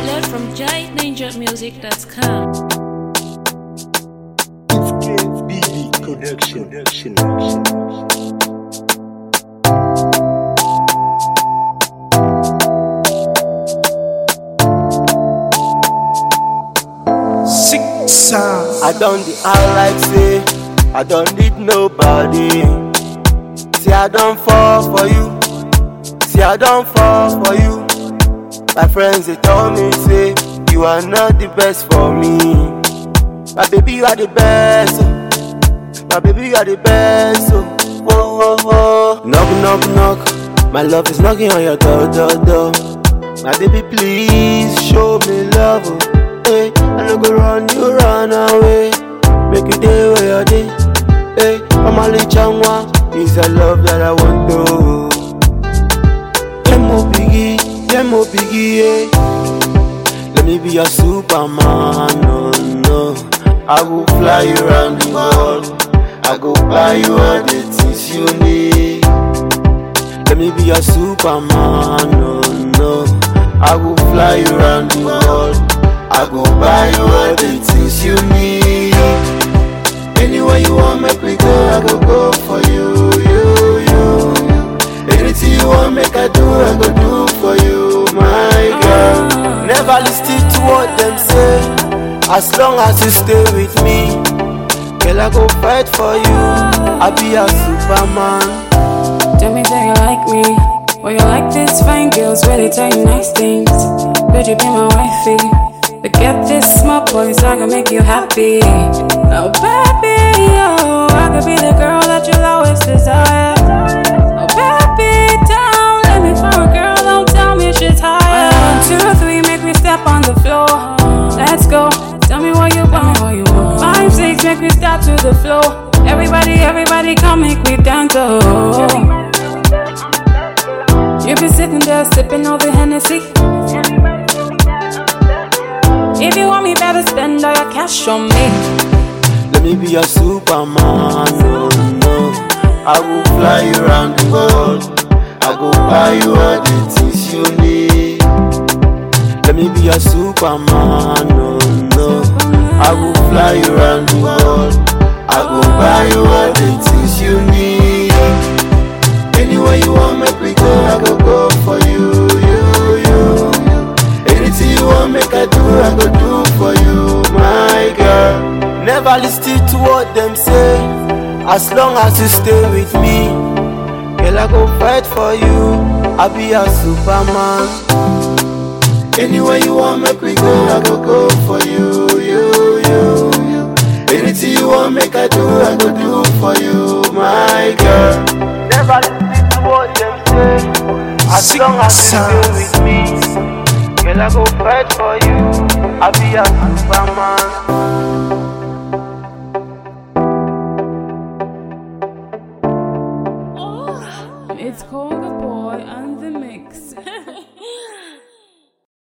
Download from JoyNinjaMusic.com. It's KBD Connection. Sick sound. I don't the act like say I don't need nobody. See I don't fall for you. See I don't fall for you. My friends they told me say you are not the best for me. My baby you are the best. My baby you are the best. Whoa whoa whoa. Knock knock knock. My love is knocking on your door. My baby please show me love. Hey, I no go run you run away. Make you day where you day. Hey, Mama Lichangwa is the love that I want to. Demo biggie, yeah. Let me be your Superman, no, no. I go fly you around the world. I go buy you all the things you need. Let me be your Superman, no, no. I go fly you around the world. I go buy you all the things you need. Anywhere you want, make me go. I go for you. Anything you want, make I go do for you, my girl. Never listen to what them say. As long as you stay with me, girl, I go fight for you. I be a Superman. Tell me that you like me. Well, you like this fine girls, really tell you nice things. Could you be my wifey? Forget this small boy, so I can make you happy. Oh baby, oh, I could be the girl that you'll always desire. Oh baby, don't let me for a girl, don't tell me she's tired. 1, 2, 3, make me step on the floor. Let's go, tell me what you want. 5, 6, make me step to the floor. Everybody, come make me dance. Oh, you be sitting there sipping all the Hennessy. If you want me, better spend all your cash on me. Let me be your Superman, no, no. I will fly you around the world. I go buy you all the things you need. Let me be your Superman, no, no. I will fly you around the world. I go buy you all the things you need. Anywhere you want, make me go. I go for you. Anything you want, make I go do for you, my girl. Never listen to what them say. As long as you stay with me, girl, I go fight for you. I be a Superman. Anywhere you want, make me go. I go for you. Anything you want, make I go do for you, my girl. Never listen to what them say. As long as you stay with me, girl, I go fight for you. I be a Superman. it's cold.